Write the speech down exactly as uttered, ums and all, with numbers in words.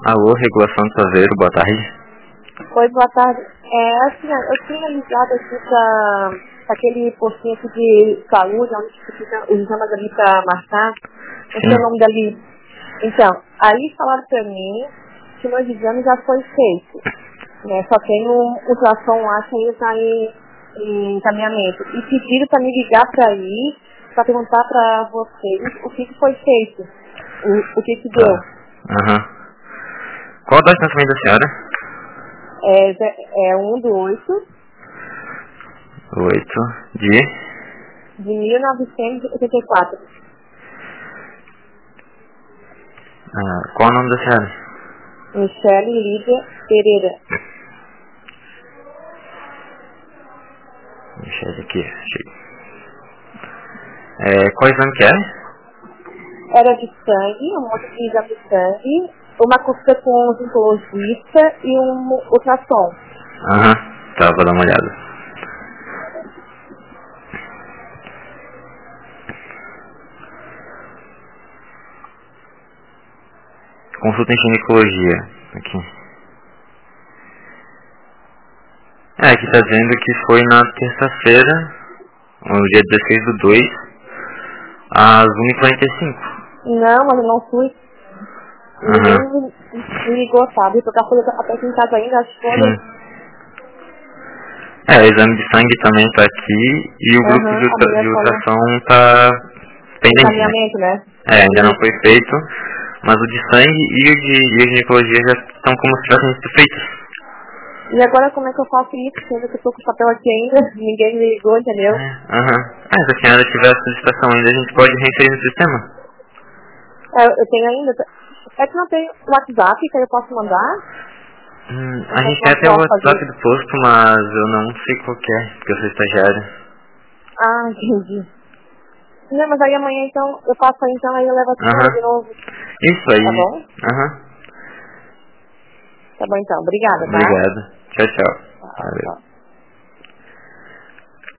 Alô, Regulação do Saveiro, boa tarde. Oi, boa tarde. É, assim, eu tinha ligado aqui pra, pra aquele postinho aqui de saúde, onde fica os exames ali pra marcar. Não sei o nome dali. Então, aí falaram pra mim que o meu exame já foi feito. Né? Só tem um ultrassom lá que ainda tá em, em encaminhamento. E pediram pra me ligar pra ir, pra perguntar pra vocês o que, que foi feito. O, o que que deu. Aham. Uhum. Qual a data de nascimento da senhora? É, é um do oito Oito de... de mil novecentos e oitenta e quatro. Ah, qual o nome da senhora? Michele Lídia Pereira. Michele aqui, achei. É, qual exame que é? Era de sangue, um monte de exame de sangue, uma consulta com um ginecologista e um ultrassom. Aham, tá, vou dar uma olhada. Consulta em ginecologia, aqui. É, aqui tá dizendo que foi na terça-feira, no dia dezesseis do dois, às uma e quarenta e cinco. Não, mas eu não fui. Ninguém Aham. me, me ligou, sabe? Porque eu tava até aqui em casa ainda, as folhas. Sim. É, o exame de sangue também tá aqui e o grupo Aham, de, a ultra, mulher de falou. ultrassom tá pendente, né? Encaminhamento, né? É, ainda não foi feito, mas o de sangue e o de, e a ginecologia já estão como se tivessem sido feitos. E agora como é que eu faço isso? Sendo que eu tô com o papel aqui ainda, ninguém me ligou, entendeu? É, aham. É, se a senhora tiver a solicitação ainda, a gente pode reinserir no sistema. É, eu tenho ainda. É que não tem WhatsApp que eu posso mandar? Hum, Ou a como gente tem eu até o posso WhatsApp fazer? do posto, mas eu não sei qual que é, porque eu sou estagiário. Ah, entendi. Não, mas aí amanhã então, eu passo aí então, aí eu levo a senhora de Aham. novo. Isso Tá aí. bom? Aham. Tá bom então, obrigada, tá? Obrigado. Tchau, tchau. Tá, Valeu. tá.